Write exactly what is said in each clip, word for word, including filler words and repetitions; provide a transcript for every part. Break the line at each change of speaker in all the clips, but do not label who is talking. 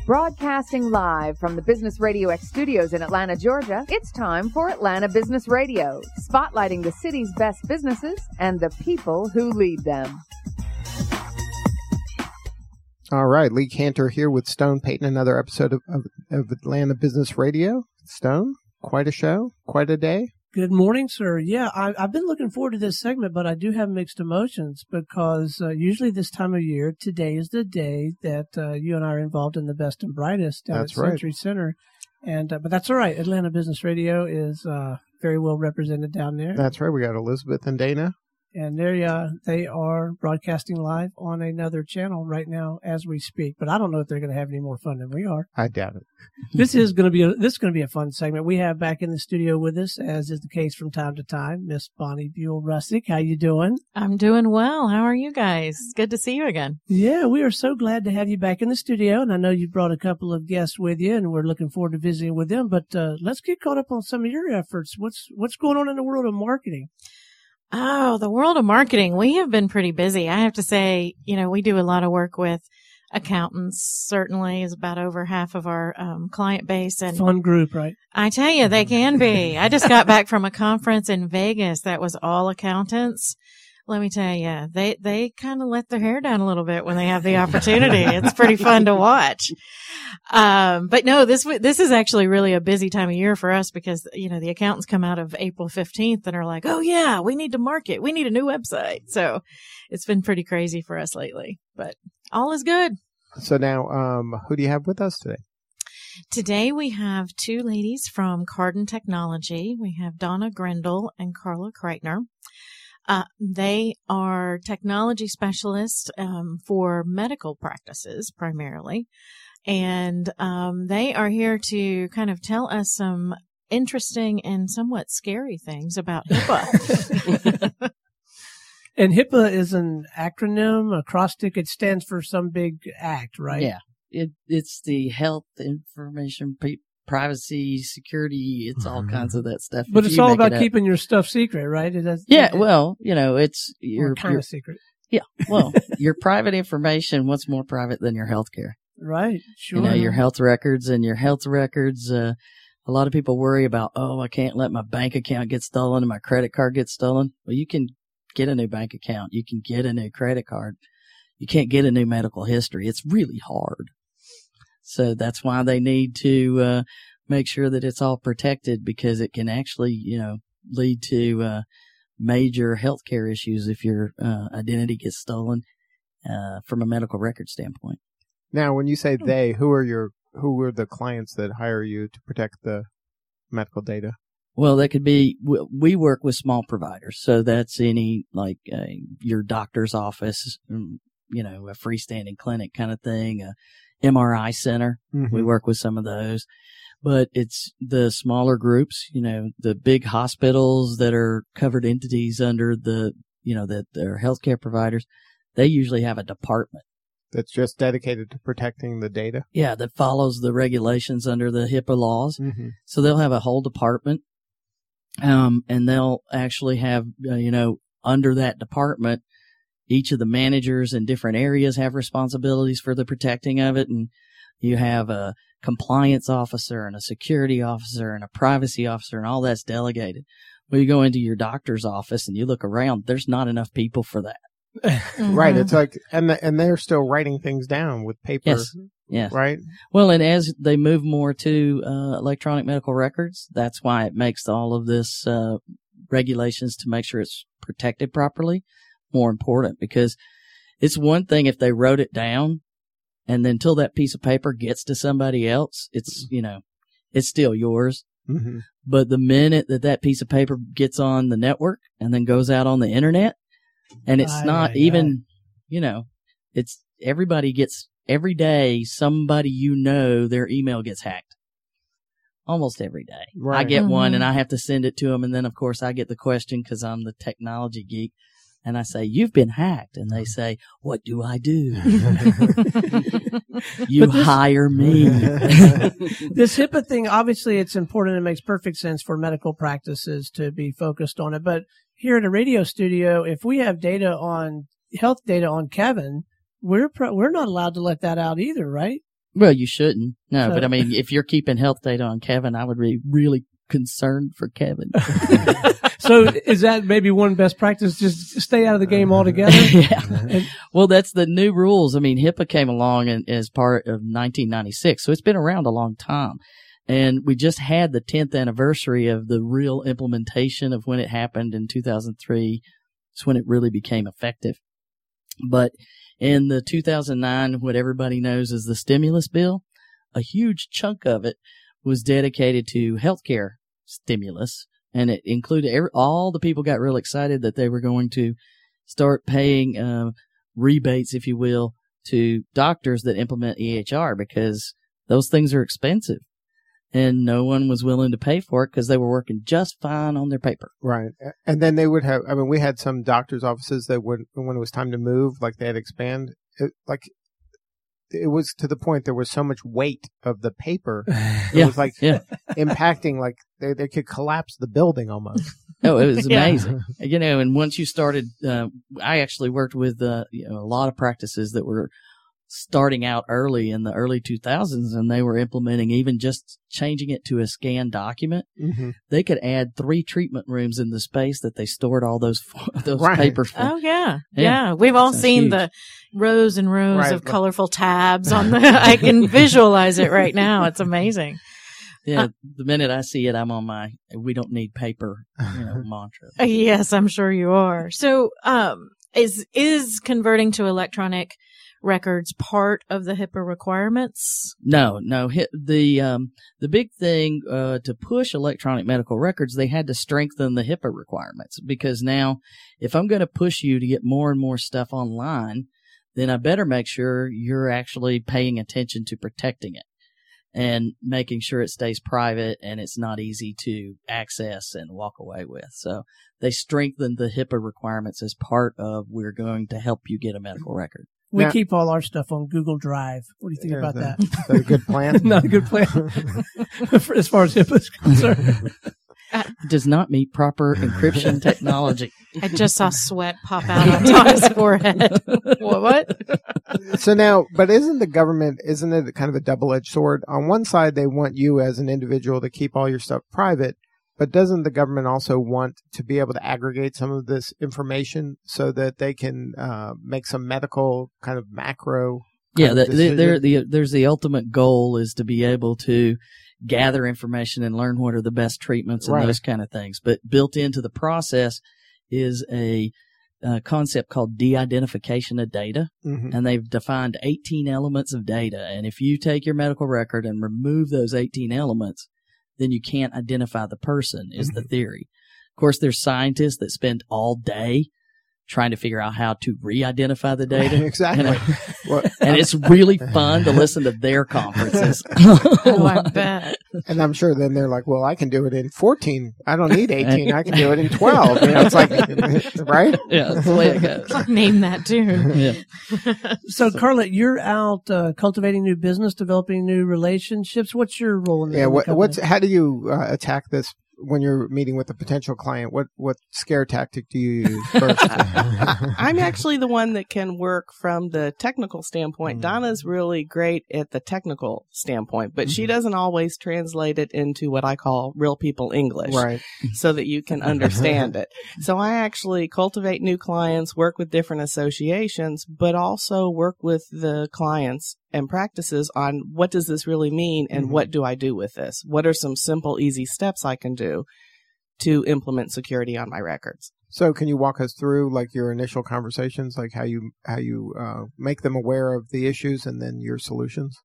Broadcasting live from the Business Radio X studios in Atlanta, Georgia, it's time for Atlanta Business Radio, spotlighting the city's best businesses and the people who lead them.
All right, Lee Cantor here with Stone Payton, another episode of, of, of Atlanta Business Radio. Stone, quite a show, quite a day.
Good morning, sir. Yeah, I, I've been looking forward to this segment, but I do have mixed emotions because uh, usually this time of year, today is the day that uh, you and I are involved in the best and brightest down
That's
at
right.
Century Center. And uh, but that's all right. Atlanta Business Radio is uh, very well represented down there.
That's right. We got Elizabeth and Dana.
And there, uh, they are broadcasting live on another channel right now as we speak. But I don't know if they're going to have any more fun than we are.
I doubt it.
This is going to be a, this is going to be a fun segment. We have back in the studio with us, as is the case from time to time, Miss Bonnie Buell-Russick. How you doing?
I'm doing well. How are you guys? It's good to see you again.
Yeah, we are so glad to have you back in the studio. And I know you brought a couple of guests with you, and we're looking forward to visiting with them. But uh, let's get caught up on some of your efforts. What's what's going on in the world of marketing?
Oh, the world of marketing. We have been pretty busy. I have to say, you know, we do a lot of work with accountants, certainly is about over half of our um, client base. And
fun group, right?
I tell you, they can be. I just got back from a conference in Vegas that was all accountants. Let me tell you, they, they kind of let their hair down a little bit when they have the opportunity. It's pretty fun to watch. Um, but no, this, this is actually really a busy time of year for us because, you know, the accountants come out of April fifteenth and are like, oh yeah, we need to market. We need a new website. So it's been pretty crazy for us lately, but all is good.
So now, um, who do you have with us today?
Today we have two ladies from Cardin Technology. We have Donna Grindle and Carla Kreitner. Uh, they are technology specialists um, for medical practices primarily, and um, they are here to kind of tell us some interesting and somewhat scary things about HIPAA.
And HIPAA is an acronym, acrostic. It stands for some big act, right?
Yeah, it it's the Health Information Pe- Privacy, Security. It's all kinds of that stuff.
But
If
it's
you
all
make
about
it up-
keeping your stuff secret, right? It does,
Yeah,
it-
well, you know, it's
or
your
kind
your
of secret,
yeah. Well, your private information. What's more private than your health care?
right? Sure.
You know, your health records and your health records. Uh, a lot of people worry about, oh, I can't let my bank account get stolen and my credit card get stolen. Well, you can get a new bank account. You can get a new credit card. You can't get a new medical history. It's really hard. So that's why they need to uh, make sure that it's all protected because it can actually, you know, lead to uh, major healthcare issues if your uh, identity gets stolen uh, from a medical record standpoint.
Now, when you say they, who are your who are the clients that hire you to protect the medical data?
Well, that could be, we work with small providers. So that's any, like, uh, your doctor's office, you know, a freestanding clinic kind of thing, a M R I center.
Mm-hmm.
We work with some of those. But it's the smaller groups, you know, the big hospitals that are covered entities under the, you know, that they're healthcare providers. They usually have a department
That's just dedicated to protecting the data?
Yeah, that follows the regulations under the HIPAA laws.
Mm-hmm.
So they'll have a whole department, um, and they'll actually have, uh, you know, under that department, each of the managers in different areas have responsibilities for the protecting of it. And you have a compliance officer and a security officer and a privacy officer, and all that's delegated. When you go into your doctor's office and you look around, there's not enough people for that.
Mm-hmm.
Right. It's like, and the, and they're still writing things down with paper.
Yes. Yes.
Right.
Well, and as they move more to uh, electronic medical records, that's why it makes all of this uh, regulations to make sure it's protected properly more important, because it's one thing if they wrote it down and then until that piece of paper gets to somebody else, it's, you know, it's still yours.
Mm-hmm.
But the minute that that piece of paper gets on the network and then goes out on the internet, and it's
Aye,
not
aye,
even, you know, it's everybody gets, every day somebody you know, their email gets hacked. Almost every day.
Right.
I get
Mhm.
one and I have to send it to them. And then, of course, I get the question because I'm the technology geek. And I say, you've been hacked. And they say, what do I do? You
But this-
hire me.
This HIPAA thing, obviously it's important. It makes perfect sense for medical practices to be focused on it. But here at a radio studio, if we have data on health data on Kevin, we're pro- we're not allowed to let that out either, right?
Well, you shouldn't. No,
So-
but I mean, if you're keeping health data on Kevin, I would be really concerned for Kevin.
So is that maybe one best practice? Just stay out of the game altogether?
Yeah. Well, that's the new rules. I mean, HIPAA came along in, as part of nineteen ninety-six, so it's been around a long time. And we just had the tenth anniversary of the real implementation of when it happened in two thousand three. It's when it really became effective. But in the two thousand nine, what everybody knows is the stimulus bill, a huge chunk of it was dedicated to healthcare stimulus. And it included every, all the people got real excited that they were going to start paying uh, rebates, if you will, to doctors that implement E H R because those things are expensive. And no one was willing to pay for it because they were working just fine on their paper.
Right. And then they would have, I mean, we had some doctor's offices that would, when it was time to move, like they had to expand, it, like it was to the point there was so much weight of the paper. It
Yeah,
was like
yeah.
impacting, like they, they could collapse the building almost.
Oh, it was
Yeah.
amazing. You know, and once you started, uh, I actually worked with uh, you know, a lot of practices that were starting out early in the early two thousands, and they were implementing even just changing it to a scanned document.
Mm-hmm.
They could add three treatment rooms in the space that they stored all those those
Right.
papers for.
Oh yeah.
Yeah.
yeah, We've all
Sounds
seen
huge.
the rows and rows
Right.
of colorful tabs on the. I can visualize it right now. It's amazing.
Yeah, the minute I see it, I'm on my "we don't need paper" you know, mantra.
Uh, Yes, I'm sure you are. So, um, is is converting to electronic records part of the HIPAA requirements?
No, no. Hit the um the big thing uh to push electronic medical records, they had to strengthen the HIPAA requirements because now, if I'm going to push you to get more and more stuff online, then I better make sure you're actually paying attention to protecting it and making sure it stays private and it's not easy to access and walk away with. So they strengthened the HIPAA requirements as part of we're going to help you get a medical record.
We
Now-
keep all our stuff on Google Drive. What do you think
Yeah,
about
that-
that?
That's a good plan.
Not a good plan as far as HIPAA is concerned.
It does not meet proper encryption technology.
I just saw sweat pop out on Todd's forehead. What? what?
So now, but isn't the government, isn't it kind of a double-edged sword? On one side, they want you as an individual to keep all your stuff private, but doesn't the government also want to be able to aggregate some of this information so that they can uh, make some medical kind of macro?
Yeah,
kind
the,
of
the, there,
decision?
the, there's the ultimate goal is to be able to gather information and learn what are the best treatments and
Right.
those kind of things. But built into the process is a, uh concept called de-identification of data.
Mhm.
And they've defined eighteen elements of data. And if you take your medical record and remove those eighteen elements, then you can't identify the person, is the theory. Of course, there's scientists that spend all day trying to figure out how to re-identify the data.
Exactly.
And,
Well,
and it's really fun to listen to their conferences.
Oh, I bet.
and I'm sure then they're like, well, I can do it in fourteen. I don't need eighteen. I can do it in twelve. You know, it's like, right?
Yeah, that's the way it goes.
Name that tune.
Yeah.
So, Carla, you're out uh, cultivating new business, developing new relationships. What's your role in the
Yeah.
in the
What,
company?
what's, how do you uh, attack this when you're meeting with a potential client? What, what scare tactic do you use first?
I'm actually the one that can work from the technical standpoint.
Mm.
Donna's really great at the technical standpoint, but she
Mhm.
doesn't always translate it into what I call real people English
Right.
so that you can understand it. So I actually cultivate new clients, work with different associations, but also work with the clients and practices on what does this really mean and
Mhm.
what do I do with this? What are some simple, easy steps I can do to implement security on my records?
So can you walk us through like your initial conversations, like how you, how you uh, make them aware of the issues and then your solutions?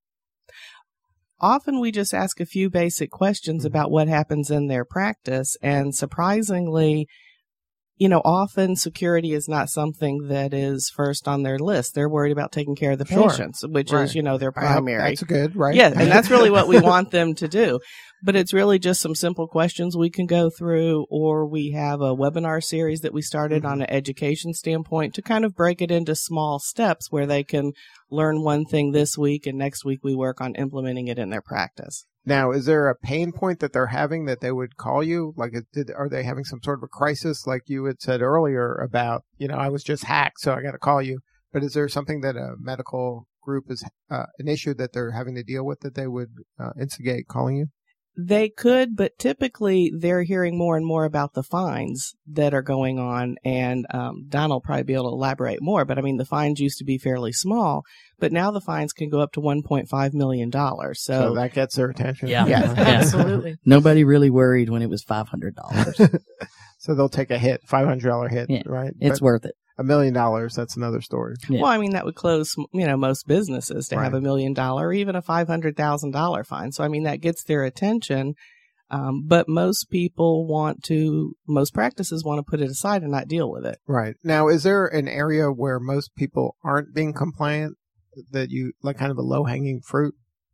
Often we just ask a few basic questions about what happens in their practice. And surprisingly, you know, often security is not something that is first on their list. They're worried about taking care of the
Sure.
patients, which
Right.
is, you know, their
I hope
primary.
That's good, right?
Yeah, and that's really what we want them to do. But it's really just some simple questions we can go through, or we have a webinar series that we started
Mhm.
on an education standpoint to kind of break it into small steps where they can learn one thing this week and next week we work on implementing it in their practice.
Now, is there a pain point that they're having that they would call you? Like, it did, are they having some sort of a crisis, like you had said earlier about, you know, I was just hacked, so I got to call you. But is there something that a medical group is uh, an issue that they're having to deal with that they would uh, instigate calling you?
They could, but typically they're hearing more and more about the fines that are going on. And um, Don will probably be able to elaborate more. But I mean, the fines used to be fairly small, but now the fines can go up to one point five million dollars. So,
So that gets their attention.
Yeah.
Yeah.
Absolutely.
Nobody really worried when it was five hundred dollars.
So they'll take a hit, five hundred dollars hit,
Yeah.
right?
It's
But
worth it.
a million dollars, that's another story.
Yeah.
well, I mean, that would close, you know, most businesses to have
Right.
a million dollar or even a five hundred thousand dollars fine. So, I mean, that gets their attention. Um, but most people want to, most practices want to put it aside and not deal with it.
Right. Now, is there an area where most people aren't being compliant that you, like kind of a low-hanging fruit?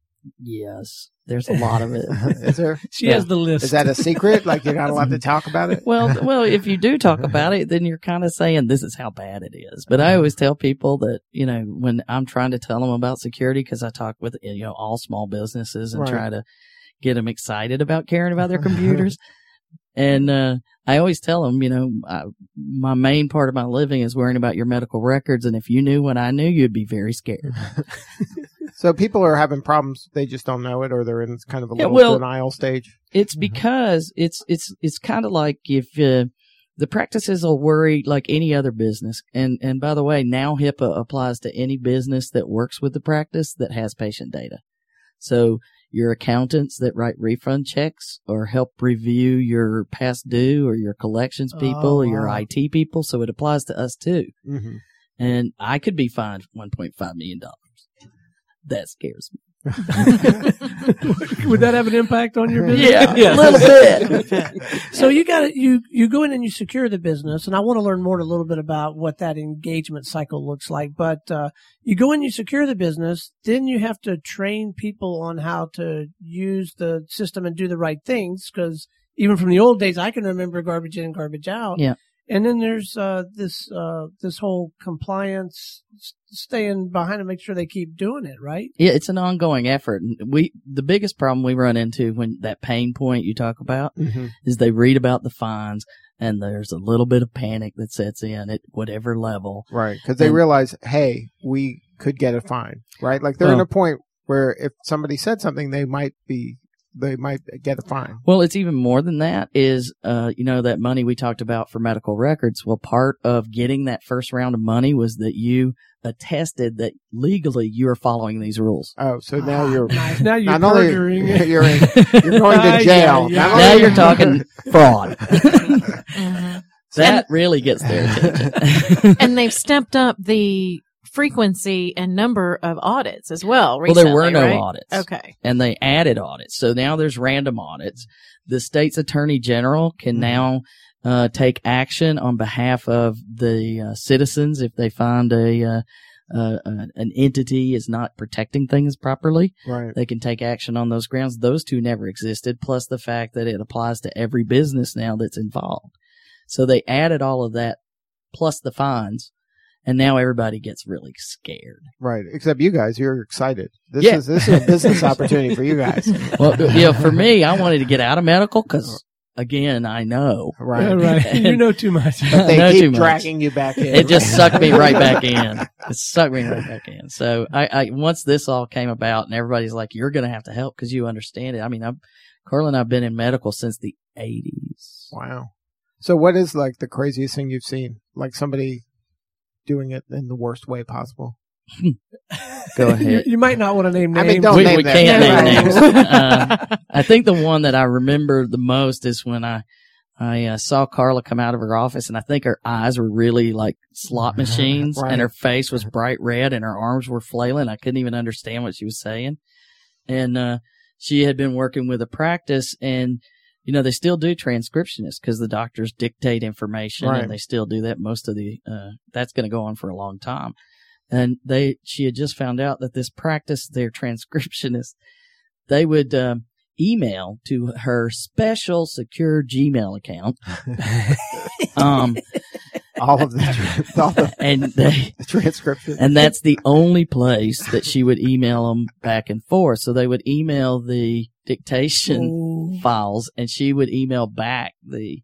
Yes. There's a lot of it.
Is there?
She
Yeah.
has the list.
Is that a secret? Like you're not allowed to talk about it?
Well, well, if you do talk about it, then you're kind of saying this is how bad it is. But I always tell people that, you know, when I'm trying to tell them about security, because I talk with, you know, all small businesses and
Right.
try to get them excited about caring about their computers. And uh, I always tell them, you know, I, my main part of my living is worrying about your medical records. And if you knew what I knew, you'd be very scared.
So people are having problems. They just don't know it, or they're in kind of a
Yeah,
little
well-
denial stage.
It's because it's it's it's kind of like if uh, the practices will worry like any other business. And and by the way, now HIPAA applies to any business that works with the practice that has patient data. So your accountants that write refund checks or help review your past due, or your collections people,
Oh,
or your
wow.
I T people. So it applies to us too.
Mm-hmm.
And I could be fined one point five million dollars. That scares me.
Would that have an impact on your business?
Yeah, a little bit.
So you got to you you go in and you secure the business, and I want to learn more a little bit about what that engagement cycle looks like. But uh, you go in, you secure the business, then you have to train people on how to use the system and do the right things. Because even from the old days, I can remember garbage in, garbage out.
Yeah.
And then there's uh, this uh, this whole compliance, s- staying behind to make sure they keep doing it right.
Yeah, it's an ongoing effort. And we, the biggest problem we run into when that pain point you talk about
Mm-hmm.
is they read about the fines and there's a little bit of panic that sets in at whatever level.
Right. Because they
And-
realize, hey, we could get a fine, right? Like they're in
Well-
a point where if somebody said something, they might be, they might get a fine.
Well, it's even more than that is, uh, you know, that money we talked about for medical records. Well, part of getting that first round of money was that you attested that legally you are following these rules.
Oh, so now you're
Nice. Now you're
not only
perjuring.
you're in, you're going
Yeah,
to jail.
yeah.
Not
Now
only-
you're talking fraud.
Mhm.
That really gets their attention.
And they've stepped up the frequency and number of audits as well.
Well,
Recently,
there were no
right?
audits.
Okay.
And they added audits. So now there's random audits. The state's attorney general can
Mhm.
now uh, take action on behalf of the uh, citizens if they find a uh, uh, uh, an entity is not protecting things properly.
right.
They can take action on those grounds. Those two never existed, plus the fact that it applies to every business now that's involved. So they added all of that, plus the fines, and now everybody gets really scared.
Right. Except you guys, you're excited. This
Yeah.
is this is a business opportunity for you guys.
Well, you know, for me, I wanted to get out of medical because, again, I know.
Right.
Yeah, right. You know too much.
But they
Know too
keep
much.
dragging you back in.
It just sucked me right back in. It sucked me right back in. So I, I once this all came about and everybody's like, you're going to have to help because you understand it. I mean, I'm, Carla and I've been in medical since the eighties.
Wow. So what is like the craziest thing you've seen? Like somebody doing it in the worst way possible?
Go
You,
ahead.
you might not want to name
I
names.
mean, don't
we
name
we
them.
can't
Yeah,
name
right.
names. Uh, I think the one that I remember the most is when I I uh, saw Carla come out of her office, and I think her eyes were really like slot machines,
Right.
and her face was bright red, and her arms were flailing. I couldn't even understand what she was saying. And uh, she had been working with a practice, and you know they still do transcriptionists because the doctors dictate information,
Right.
and they still do that. Most of the uh, that's going to go on for a long time. And they, she had just found out that this practice, their transcriptionists, they would um, email to her special secure Gmail account, um,
All of the, all the,
and they,
the transcription.
and that's the only place that she would email them back and forth. So they would email the dictation
Oh.
files, and she would email back the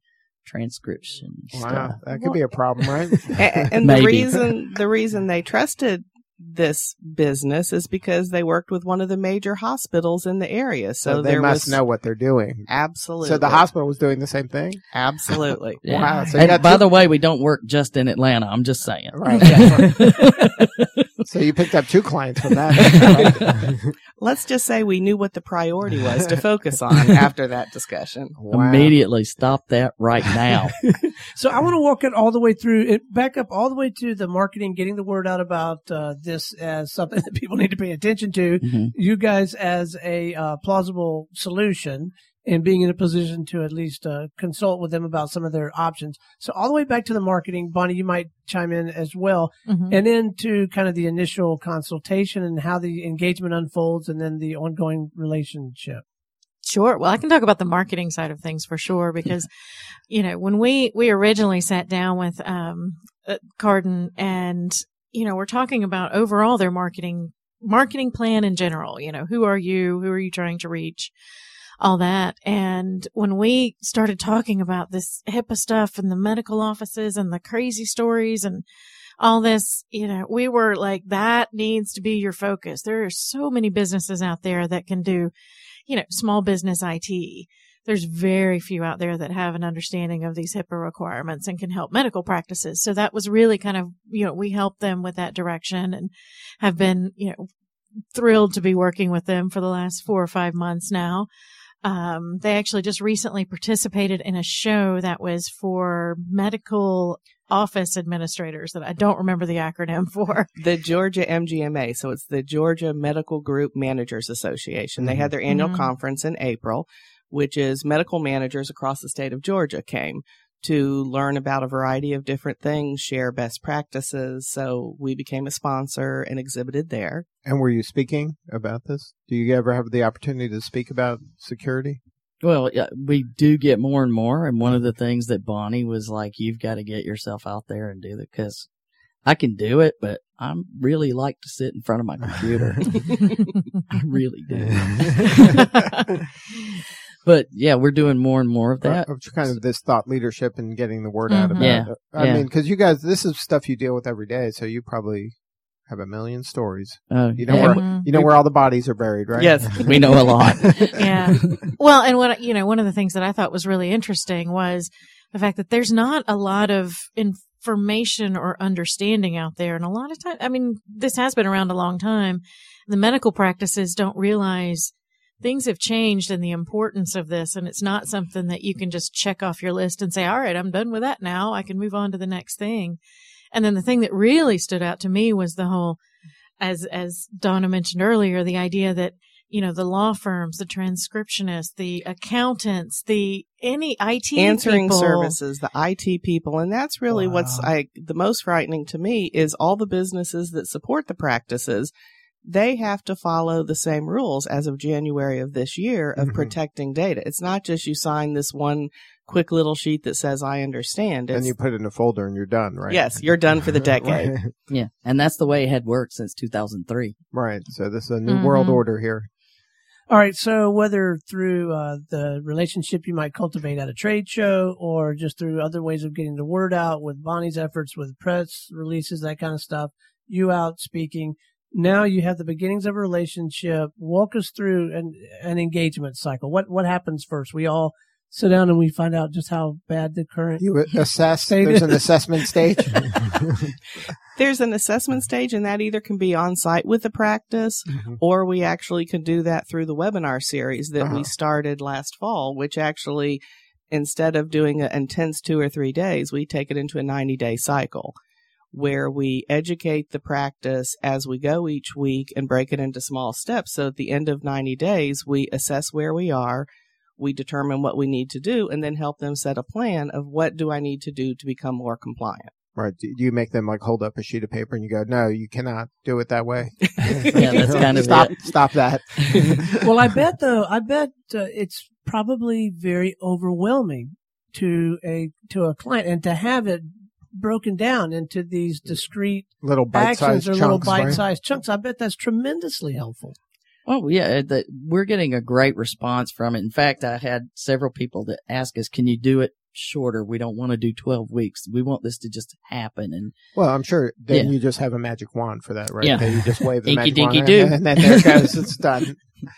transcription
Wow,
stuff.
that could be a problem, right?
And, and the
Maybe.
reason the reason they trusted this business is because they worked with one of the major hospitals in the area. So,
So they
there
must
was
know what they're doing.
absolutely.
So the hospital was doing the same thing?
Absolutely.
Yeah.
Wow. So you
And
got
by
two-
the way, we don't work just in Atlanta. I'm just saying.
Right. So you picked up two clients from that.
Let's just say we knew what the priority was to focus on after that discussion.
Wow.
Immediately stop that right now.
So I want to walk it all the way through it, back up all the way to the marketing, getting the word out about uh, this as something that people need to pay attention to.
Mhm.
You guys as a uh, plausible solution and being in a position to at least uh, consult with them about some of their options. So all the way back to the marketing, Bonnie, you might chime in as well.
Mhm.
And then to kind of the initial consultation and how the engagement unfolds and then the ongoing relationship.
Sure. Well, I can talk about the marketing side of things for sure because, you know, when we, we originally sat down with, um, uh, Cardin and, you know, we're talking about overall their marketing, marketing plan in general, you know, who are you? Who are you trying to reach? All that. And when we started talking about this HIPAA stuff and the medical offices and the crazy stories and all this, you know, we were like, that needs to be your focus. There are so many businesses out there that can do, you know, small business I T. There's very few out there that have an understanding of these HIPAA requirements and can help medical practices. So that was really kind of, you know, we helped them with that direction and have been, you know, thrilled to be working with them for the last four or five months now. Um, they actually just recently participated in a show that was for medical office administrators that I don't remember the acronym for.
The Georgia M G M A, so it's the Georgia Medical Group Managers Association. They had their annual
Mhm.
conference in April, which is medical managers across the state of Georgia came to learn about a variety of different things, share best practices. So we became a sponsor and exhibited there.
And were you speaking about this? Do you ever have the opportunity to speak about security?
Well, yeah, we do get more and more. And one of the things that Bonnie was like, you've got to get yourself out there and do that because I can do it, but I really like to sit in front of my computer. I really do. But yeah, we're doing more and more of that.
Or, or kind of this thought leadership and getting the word out
Mhm.
about
Yeah.
it. I
Yeah.
mean, because you guys, this is stuff you deal with every day, so you probably have a million stories.
Uh,
You know
yeah,
where
Mhm.
you know where all the bodies are buried, right?
Yes.
we know a lot.
Yeah. Well, and what, you know, one of the things that I thought was really interesting was the fact that there's not a lot of information or understanding out there. And a lot of time, I mean, this has been around a long time. The medical practices don't realize things have changed and the importance of this. And it's not something that you can just check off your list and say, all right, I'm done with that now. I can move on to the next thing. And then the thing that really stood out to me was the whole, as, as Donna mentioned earlier, the idea that, you know, the law firms, the transcriptionists, the accountants, the any I T
Answering
people.
services, the I T people. And that's really
Wow.
what's I, the most frightening to me is all the businesses that support the practices. They have to follow the same rules as of January of this year of
Mhm.
protecting data. It's not just you sign this one quick little sheet that says, I understand. It's,
And you put it in a folder and you're done, right?
Yes, you're done for the decade.
Right.
Yeah. And that's the way it had worked since two thousand three.
Right. So this is a new
Mhm.
world order here.
All right. So whether through uh, the relationship you might cultivate at a trade show or just through other ways of getting the word out with Bonnie's efforts with press releases, that kind of stuff, you out speaking. Now you have the beginnings of a relationship. Walk us through an, an engagement cycle. What what happens first? We all sit down and we find out just how bad the current.
You assess.
State
There's
it.
an assessment stage.
There's an assessment stage, and that either can be on site with the practice,
Mhm.
or we actually can do that through the webinar series that
Uh-huh.
we started last fall, which actually, instead of doing an intense two or three days, we take it into a ninety day cycle where we educate the practice as we go each week and break it into small steps. So at the end of ninety days, we assess where we are, we determine what we need to do, and then help them set a plan of what do I need to do to become more compliant.
Right. Do you make them like hold up a sheet of paper and you go, no, you cannot do it that way?
Yeah, that's kind of
stop.
it.
Stop that.
Well, I bet though, I bet uh, it's probably very overwhelming to a to a client, and to have it broken down into these discrete
Little bite-sized
actions or
chunks,
little
right?
bite-sized chunks. I bet that's tremendously helpful.
Oh, yeah, the, we're getting a great response from it. In fact, I had several people that ask us, can you do it shorter. We don't want to do twelve weeks. We want this to just happen. And
Well, I'm sure then
Yeah.
you just have a magic wand for that, right?
Yeah.
That you just wave the
Inky
magic
dinky
wand
do.
and then there it goes. It's done.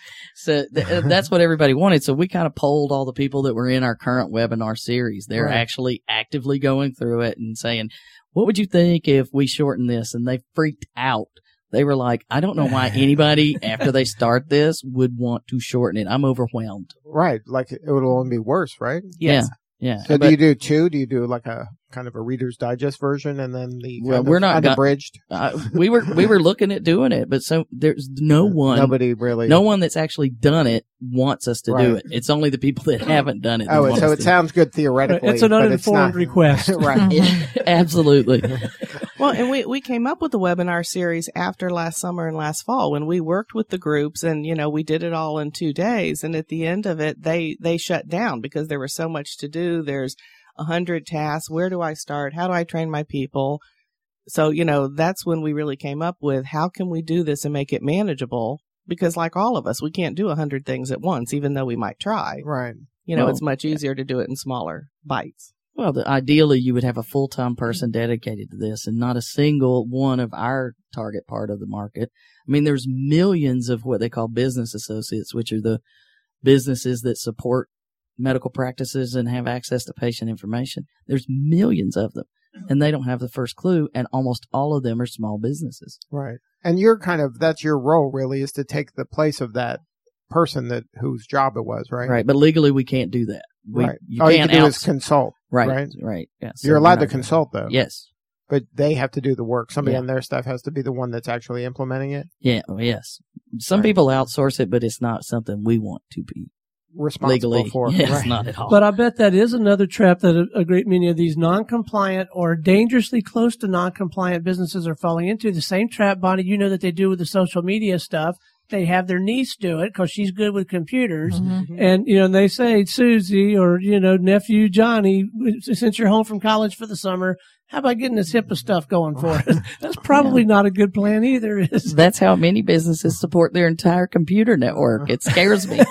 so th- that's what everybody wanted. So we kind of polled all the people that were in our current webinar series. They're
Right.
actually actively going through it and saying, what would you think if we shorten this? And they freaked out. They were like, I don't know why anybody, after they start this, would want to shorten it. I'm overwhelmed.
Right. Like it would only be worse, right?
Yes.
Yeah. Yeah.
So
But,
do you do two? Do you do like a kind of a Reader's Digest version and then the
Well,
kind
we're
of
not go-
unabridged?
uh, we were we were looking at doing it, but so there's no one,
Nobody really.
no one that's actually done it wants us to do
Right.
it. It's only the people that haven't done it. that
Oh,
want
so
us
it
to.
sounds good theoretically.
It's an
but
uninformed
it's not.
request.
Right.
Yeah, absolutely.
Well, and we, we came up with the webinar series after last summer and last fall when we worked with the groups and, you know, we did it all in two days. And at the end of it, they, they shut down because there was so much to do. There's a hundred tasks. Where do I start? How do I train my people? So, you know, that's when we really came up with how can we do this and make it manageable? Because like all of us, we can't do a hundred things at once, even though we might try.
Right.
You know,
Well,
it's much easier to do it in smaller bites.
Well, the, ideally, you would have a full-time person dedicated to this and not a single one of our target part of the market. I mean, there's millions of what they call business associates, which are the businesses that support medical practices and have access to patient information. There's millions of them, and they don't have the first clue, and almost all of them are small businesses.
Right. And you're kind of, that's your role really, is to take the place of that person that whose job it was, right?
Right, but legally, we can't do that. We,
right.
You
All you
can't
can do
outs-
is consult.
right,
right.
right. Yeah, so
You're
we're
allowed
not
to
doing
consult though.
that. Yes.
But they have to do the work. Somebody
Yeah.
on their staff has to be the one that's actually implementing it.
Yeah. oh, Yes. Some
Right.
people outsource it, but it's not something we want to be
Responsible
legally.
for.
Yes,
Right.
not at all.
But I bet that is another trap that a, a great many of these non-compliant or dangerously close to non-compliant businesses are falling into. The same trap, Bonnie, you know, that they do with the social media stuff. They have their niece do it because she's good with computers.
Mm-hmm.
And, you know, and they say, Susie or, you know, nephew Johnny, since you're home from college for the summer, how about getting this HIPAA stuff going for us? That's probably not a good plan either. Is
That's how many businesses support their entire computer network. It scares me.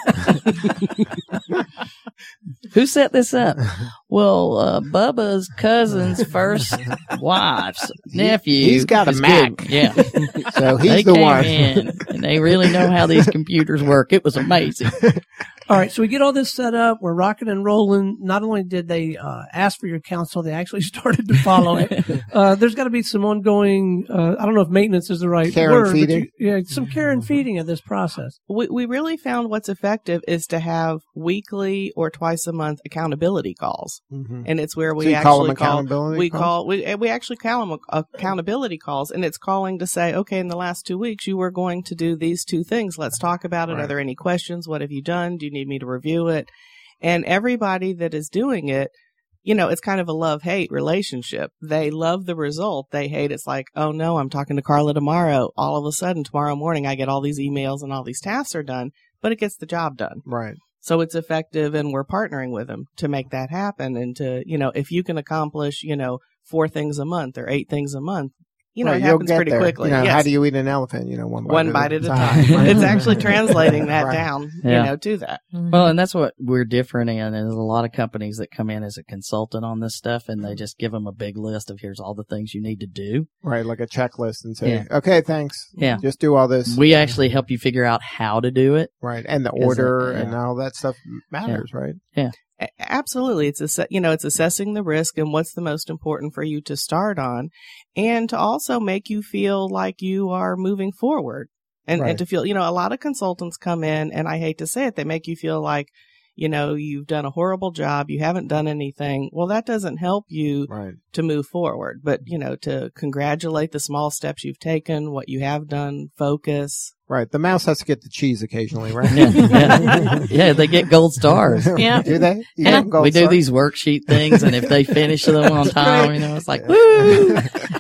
Who set this up? Well, uh, Bubba's cousin's first wife's nephew.
He's got a
is
Mac.
good. Yeah.
So he's
they
the
came
one.
in and they really know how these computers work. It was amazing.
All right, so we get all this set up. We're rocking and rolling. Not only did they uh, ask for your counsel, they actually started to follow it. Uh, there's got to be some ongoing, uh, I don't know if maintenance is the right
Care and
word. but
feeding.
you- yeah, some care and feeding of this process.
We, we really found what's effective is to have weekly or twice a month accountability calls.
Mhm.
And it's where we
So you
actually
call them
call,
accountability
we
calls?
call, we, we actually call them accountability calls, and it's calling to say, okay, in the last two weeks, you were going to do these two things. Let's talk about it.
Right.
Are there any questions? What have you done? Do you need me to review it? And everybody that is doing it, you know, it's kind of a love-hate relationship. They love the result. They hate it's like, oh no, I'm talking to Carla tomorrow. All of a sudden, tomorrow morning, I get all these emails and all these tasks are done, but it gets the job done.
Right.
So it's effective, and we're partnering with them to make that happen. And to, you know, if you can accomplish, you know, four things a month or eight things a month, you know,
Right,
it
you'll
happens
get
pretty
there.
quickly.
You know,
Yes.
how do you eat an elephant? You know, one bite,
One bite at a time.
Right.
It's actually translating that
Right.
down,
Yeah.
you know, to that.
Well, and that's what we're different in. There's a lot of companies that come in as a consultant on this stuff, and they just give them a big list of here's all the things you need to do.
Right, like a checklist and say,
Yeah.
okay, thanks.
Yeah.
Just do all this.
We actually help you figure out how to do it.
Right. And the
Is it-
order
yeah.
and all that stuff matters, right?
A- Absolutely. It's, asse- you know, it's assessing the risk and what's the most important for you to start on, and to also make you feel like you are moving forward, and,
Right.
and to feel, you know, a lot of consultants come in, and I hate to say it, they make you feel like, you know, you've done a horrible job. You haven't done anything. Well, that doesn't help you
Right.
to move forward, but, you know, to congratulate the small steps you've taken, what you have done, focus.
Right. The mouse has to get the cheese occasionally, right?
Yeah, yeah. Yeah, they get gold stars.
Yeah.
Do they? You
And
give them gold
we do
stars?
these worksheet things, and if they finish them on time,
great.
you know, it's like, woo!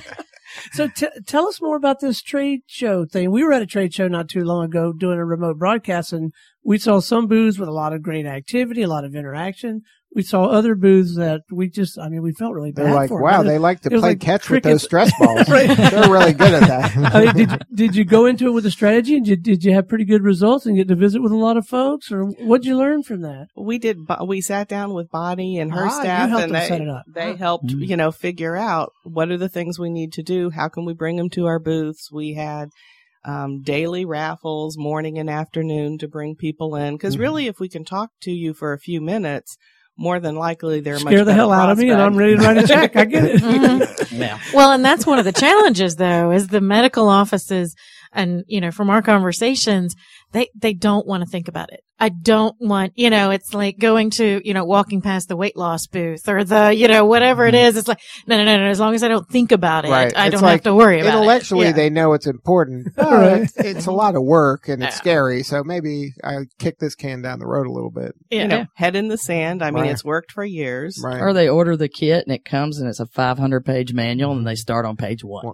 So t- tell us more about this trade show thing. We were at a trade show not too long ago doing a remote broadcast, and we saw some booths with a lot of great activity, a lot of interaction. we saw other booths that we just, I mean, we felt really bad
They're like,
for.
wow,
It
they
was-
like to
it was
play
like
catch
crickets.
with those stress balls.
Right.
They're really good at that.
I mean, did you, did you go into it with a strategy and you, did you have pretty good results and get to visit with a lot of folks, or what'd you learn from that?
We did. bo- We sat down with Bonnie and her
Ah, you
staff,
helped
and
them
they
set it up.
they
Ah.
helped
Mhm.
you know figure out what are the things we need to do. How can we bring them to our booths? We had um, daily raffles, morning and afternoon, to bring people in. Because
Mhm.
really, if we can talk to you for a few minutes, more than likely they're much
Scare the
better
hell out of me, and I'm
prospect.
ready to write a check. I get it.
Mhm.
Yeah.
Well, and that's one of the challenges though, is the medical offices and, you know, from our conversations, they, they don't want to think about it. I don't want, you know, it's like going to, you know, walking past the weight loss booth or the, you know, whatever it is. It's like, no, no, no, no. As long as I don't think about it,
Right.
I
It's
don't
like
have to worry about
Intellectually,
it. Yeah.
they know it's important. but
Right.
it's, it's a lot of work and it's
Yeah.
scary. So maybe I kick this can down the road a little bit.
Yeah.
You know, head in the sand. I mean,
Right.
it's worked for years.
Right.
Or they order the kit and it comes and it's a five hundred page manual and they start on page one.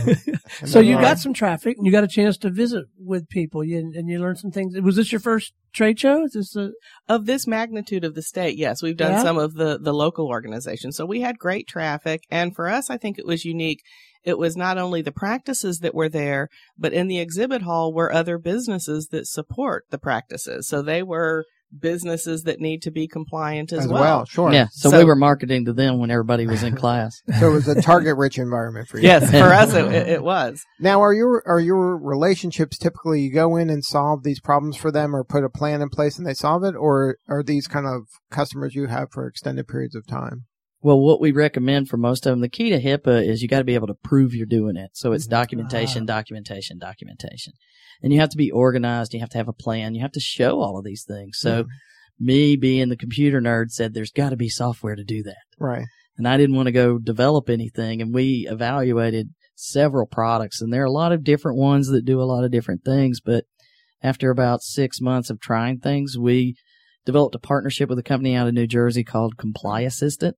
So you
Right.
got some traffic and you got a chance to visit with people you, and you learned some things. Was this your first trade show? Is this a,
Of this magnitude of the state, yes, we've done
Yeah?
some of the, the local organizations. So we had great traffic. And for us, I think it was unique. It was not only the practices that were there, but in the exhibit hall were other businesses that support the practices. So they were businesses that need to be compliant as,
as well. Sure.
Yeah. So,
So-
we were marketing to them when everybody was in class.
So it was a target-rich environment for you.
Yes, for us, it, it it was.
Now, are your are your relationships typically you go in and solve these problems for them, or put a plan in place and they solve it, or are these kind of customers you have for extended periods of time?
Well, what we recommend for most of them, the key to HIPAA is you got to be able to prove you're doing it. So it's documentation, documentation, documentation. And you have to be organized. You have to have a plan. You have to show all of these things. So me being the computer nerd said there's got to be software to do that.
Right.
And I didn't want to go develop anything. And we evaluated several products, and there are a lot of different ones that do a lot of different things. But after about six months of trying things, we developed a partnership with a company out of New Jersey called Comply Assistant,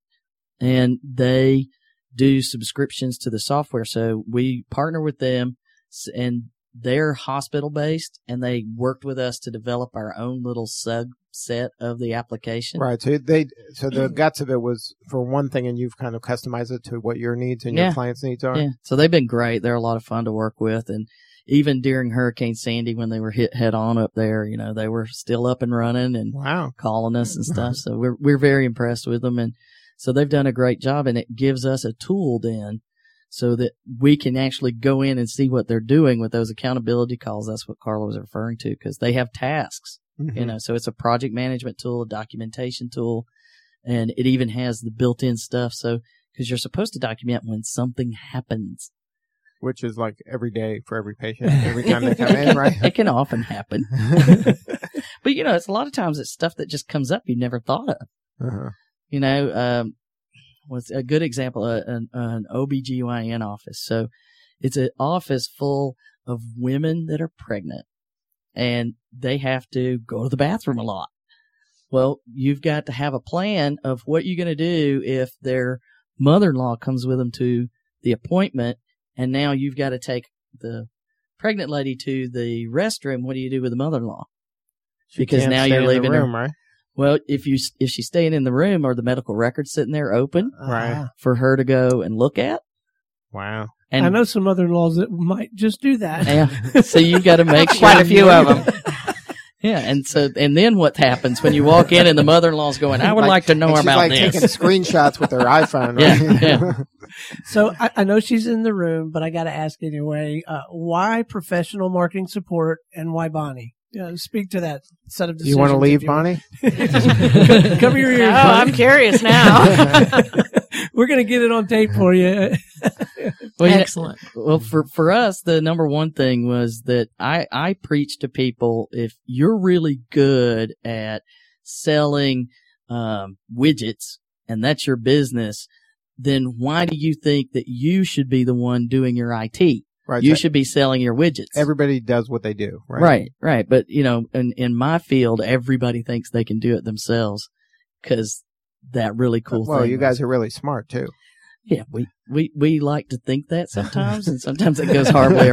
and they do subscriptions to the software. So we partner with them, and they're hospital based, and they worked with us to develop our own little subset of the application.
Right. So they so the guts of it was for one thing, and you've kind of customized it to what your needs and
Yeah.
your clients' needs are.
Yeah. So they've been great. They're a lot of fun to work with. And even during Hurricane Sandy, when they were hit head on up there, you know, they were still up and running and
Wow.
calling us and stuff. So we're, we're very impressed with them. And so they've done a great job, and it gives us a tool then so that we can actually go in and see what they're doing with those accountability calls. That's what Carla was referring to, because they have tasks,
Mhm.
you know, so it's a project management tool, a documentation tool, and it even has the built-in stuff. So, because you're supposed to document when something happens.
Which is like every day for every patient, every time they come in, right?
It can often happen. But, you know, it's a lot of times it's stuff that just comes up you never thought of.
Uh-huh.
You know, um, what's a good example, uh, an, an O B G Y N office. So it's an office full of women that are pregnant, and they have to go to the bathroom a lot. Well, you've got to have a plan of what you're going to do if their mother-in-law comes with them to the appointment, and now you've got to take the pregnant lady to the restroom. What do you do with the mother-in-law?
She
Because
can't
now
stay
you're
in the
leaving her-
room, right?
Well, if you if she's staying in the room, are the medical records sitting there open
Right.
Ah.
for her to go and look at?
Wow.
And
I know some mother-in-laws that might just do that.
yeah, so you got to make sure
Quite a few of them.
Yeah, and so and then what happens when you walk in and the mother-in-law's going, "I would like, to know
and she's
about
like
this."
taking screenshots with her iPhone.
Yeah,
Right?
yeah.
So I, I know she's in the room, but I got to ask anyway, uh, why professional marketing support and why Bonnie? Yeah, speak to that set of
Do you
decisions.
want to leave,
if
Bonnie?
want. Cover your ears.
Oh,
Bonnie.
I'm curious now.
We're going to get it on tape for you.
Well, you know-
Excellent.
well, for for us, the number one thing was that I I preach to people, if you're really good at selling um, widgets and that's your business, then why do you think that you should be the one doing your I T?
Right.
You
so
should be selling your widgets.
everybody does what they do, right?
Right, right. But, you know, in, in my field, everybody thinks they can do it themselves because that really cool
Well,
thing.
you guys are really smart too.
Yeah, we, we, we like to think that sometimes, and sometimes it goes horribly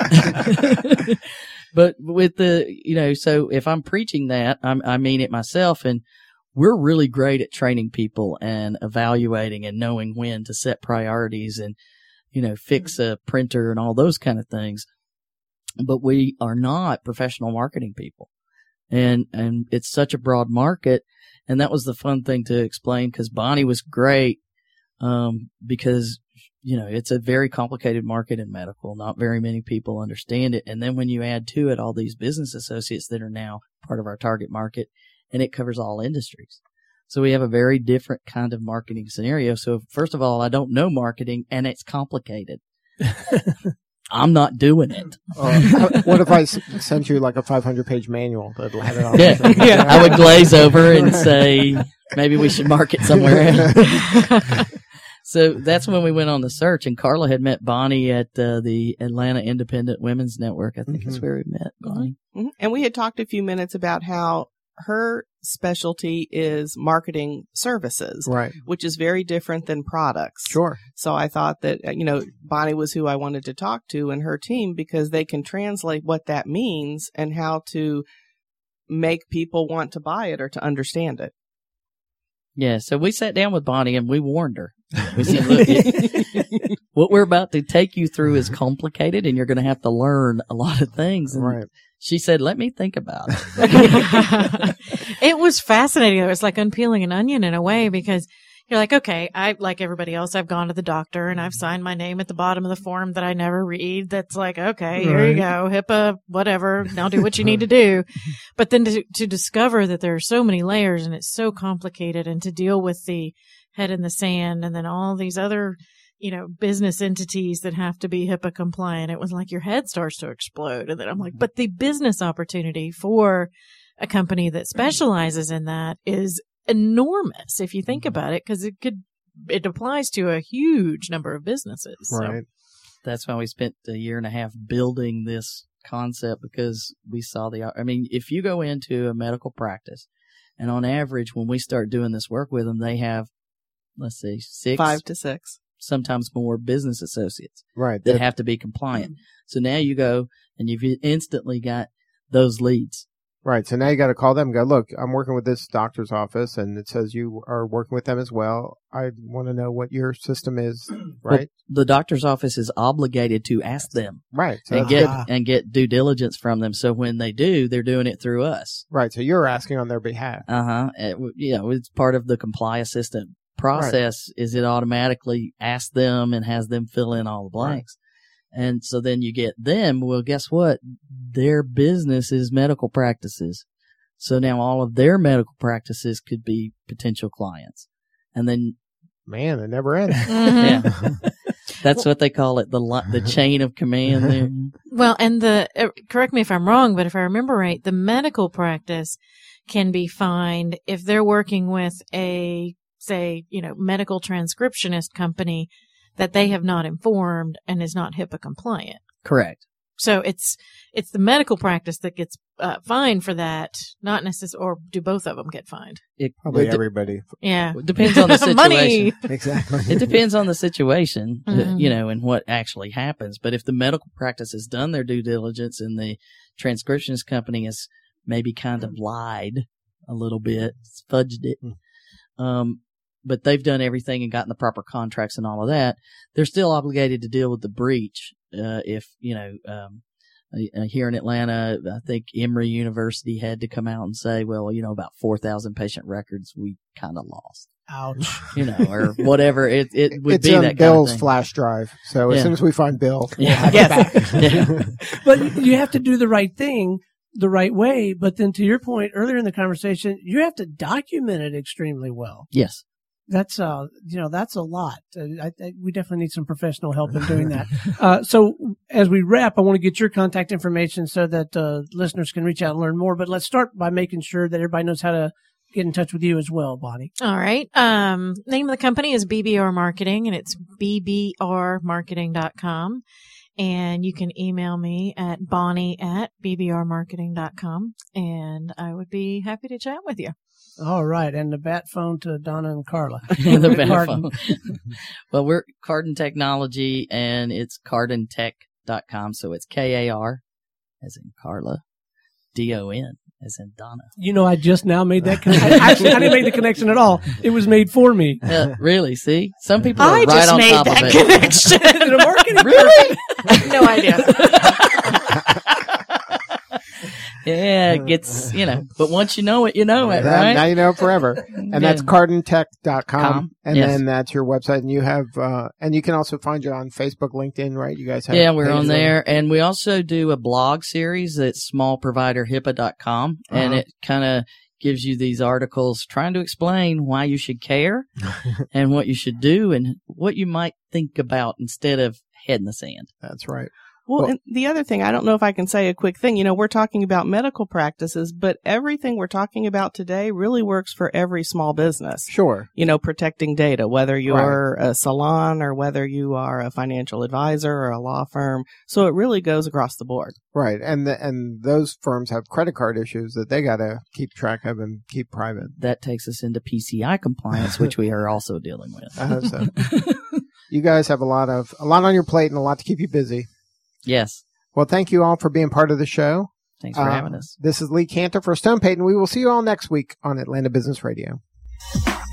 awry. But with the, you know, so if I'm preaching that, I'm, I mean it myself. And we're really great at training people and evaluating and knowing when to set priorities and, you know, fix a printer and all those kind of things. But we are not professional marketing people. And, and it's such a broad market. And that was the fun thing to explain, because Bonnie was great, um, because, you know, it's a very complicated market in medical. Not very many people understand it. And then when you add to it all these business associates that are now part of our target market, and it covers all industries. So we have a very different kind of marketing scenario. So first of all, I don't know marketing, and it's complicated. I'm not doing it.
Uh, what if I s- sent you like a five hundred page manual that'll have it all?
Yeah, yeah. I would glaze over and say, maybe we should market somewhere else. So that's when we went on the search, and Carla had met Bonnie at uh, the Atlanta Independent Women's Network. I think mm-hmm. that's where we met Bonnie.
Mm-hmm. And we had talked a few minutes about how her specialty is marketing services,
right?
Which is very different than products.
Sure.
So I thought that, you know, Bonnie was who I wanted to talk to and her team, because they can translate what that means and how to make people want to buy it or to understand it.
Yeah. So we sat down with Bonnie and we warned her. We said, look, it, what we're about to take you through is complicated, and you're going to have to learn a lot of things. And
right.
She said, let me think about it.
It was fascinating. It was like unpeeling an onion in a way, because you're like, okay, I, like everybody else, I've gone to the doctor and I've signed my name at the bottom of the form that I never read. That's like, okay, here right. you go. HIPAA, whatever. Now do what you need to do. But then to, to discover that there are so many layers and it's so complicated, and to deal with the head in the sand and then all these other, you know, business entities that have to be HIPAA compliant. It was like your head starts to explode. And then I'm like, but the business opportunity for a company that specializes in that is enormous if you think about it, because it could, it applies to a huge number of businesses.
Right.
So. That's why we spent a year and a half building this concept, because we saw the, I mean, if you go into a medical practice, and on average, when we start doing this work with them, they have, let's say, six,
five to six.
Sometimes more business associates
right,
that have to be compliant. Mm-hmm. So now you go and you've instantly got those leads.
Right. So now you got to call them and go, look, I'm working with this doctor's office, and it says you are working with them as well. I want to know what your system is, right?
Well, the doctor's office is obligated to ask them.
Right. So
and get
good.
and get due diligence from them. So when they do, they're doing it through us.
Right. So you're asking on their behalf.
Uh-huh. It, you know, it's part of the Comply Assistant process. Right. Is it automatically asks them and has them fill in all the blanks. Right. And so then you get them, well, guess what? Their business is medical practices. So now all of their medical practices could be potential clients. And then,
man, it never ends.
Yeah. That's what they call it, the the chain of command there.
Well, and the, uh, correct me if I'm wrong, but if I remember right, the medical practice can be fined if they're working with a, say, you know, medical transcriptionist company that they have not informed and is not HIPAA compliant.
Correct.
So it's it's the medical practice that gets uh, fined for that, not necessarily, or do both of them get fined?
It,
Probably
it
everybody.
Yeah.
It depends on the situation.
Money.
Exactly.
It depends on the situation,
Mm-hmm.
you know, and what actually happens. But if the medical practice has done their due diligence and the transcriptionist company has maybe kind of lied a little bit, fudged it, um, but they've done everything and gotten the proper contracts and all of that, they're still obligated to deal with the breach. Uh, if, you know, um, uh, here in Atlanta, I think Emory University had to come out and say, well, you know, about four thousand patient records we kind of lost.
Ouch.
You know, or whatever. It, it would
it's
be
on
that
Bill's
kind of thing.
flash drive. So as
Yeah.
soon as we find Bill, we'll
Yeah.
have
Yes.
it back.
Yeah.
But you have to do the right thing the right way. But then to your point earlier in the conversation, you have to document it extremely well.
Yes.
That's uh, you know, that's a lot. Uh, I, I, we definitely need some professional help in doing that. Uh, so as we wrap, I want to get your contact information so that uh, listeners can reach out and learn more. But let's start by making sure that everybody knows how to get in touch with you as well, Bonnie.
All right. Um, name of the company is B B R Marketing, and it's b b r marketing dot com. And you can email me at bonnie at b b r marketing dot com, and I would be happy to chat with you.
All right. And the bat phone to Donna and Carla.
The bad
Carden.
phone. Well, we're Carden Technology, and it's carden tech dot com. So it's K A R, as in Carla, D O N, as in Donna.
You know, I just now made that connection. Actually, I didn't make the connection at all. It was made for me.
Uh, really? See? Some people are
I
right
just
on
made
top
that
of it.
connection.
Is it a marketing
Really?
No idea.
Yeah, it gets, you know, but once you know it, you know it,
That-
right?
Now you know it forever. And that's
Yeah.
cardin tech dot com.
Com.
And
Yes.
then that's your website. And you have, uh, and you can also find you on Facebook, LinkedIn, right? You guys have.
Yeah, we're
pages
on there. And we also do a blog series at small provider hipaa dot com. And
Uh-huh.
it kind of gives you these articles trying to explain why you should care and what you should do and what you might think about instead of head in the sand.
That's right.
Well,
Well-
and the other thing, I don't know if I can say a quick thing. You know, we're talking about medical practices, but everything we're talking about today really works for every small business.
Sure.
You know, protecting data, whether you're a salon or whether you are a financial advisor or a law firm. So it really goes across the board.
Right. And the, and those firms have credit card issues that they got to keep track of and keep private.
That takes us into P C I compliance, which we are also dealing with.
I hope so. You guys have a lot of, a lot on your plate and a lot to keep you busy.
Yes.
Well, thank you all for being part of the show.
Thanks for
Uh,
having us.
This is Lee Cantor for Stone Payton. We will see you all next week on Atlanta Business Radio.